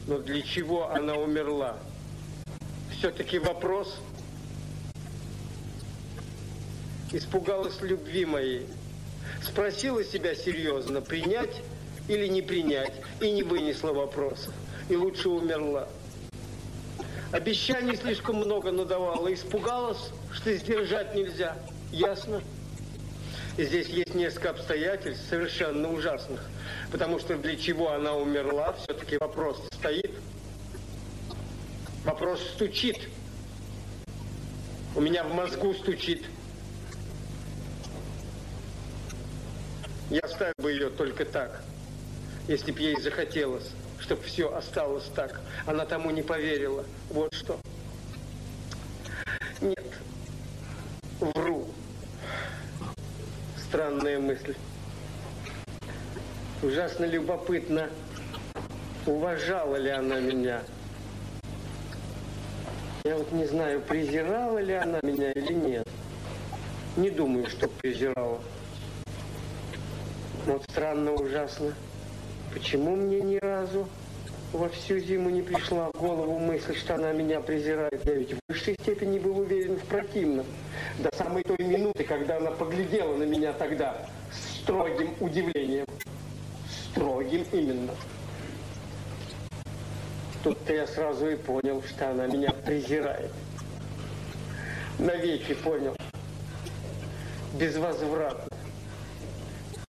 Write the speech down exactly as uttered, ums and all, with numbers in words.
Но для чего она умерла? Все-таки вопрос. Испугалась любви моей. Спросила себя серьезно, принять или не принять, и не вынесла вопроса. И лучше умерла. Обещаний слишком много надавала. Испугалась, что сдержать нельзя. Ясно? И здесь есть несколько обстоятельств совершенно ужасных. Потому что для чего она умерла, все-таки вопрос стоит. Вопрос стучит. У меня в мозгу стучит. Я оставил бы ее только так, если б ей захотелось, чтобы все осталось так. Она тому не поверила. Вот что. Нет. Вру. Странная мысль. Ужасно любопытно, уважала ли она меня. Я вот не знаю, презирала ли она меня или нет. Не думаю, что презирала. Вот странно, ужасно. Почему мне ни разу во всю зиму не пришла в голову мысль, что она меня презирает? Я ведь в высшей степени был уверен в противном. До самой той минуты, когда она поглядела на меня тогда с строгим удивлением. Строгим именно. Тут-то я сразу и понял, что она меня презирает. Навеки понял. Безвозвратно.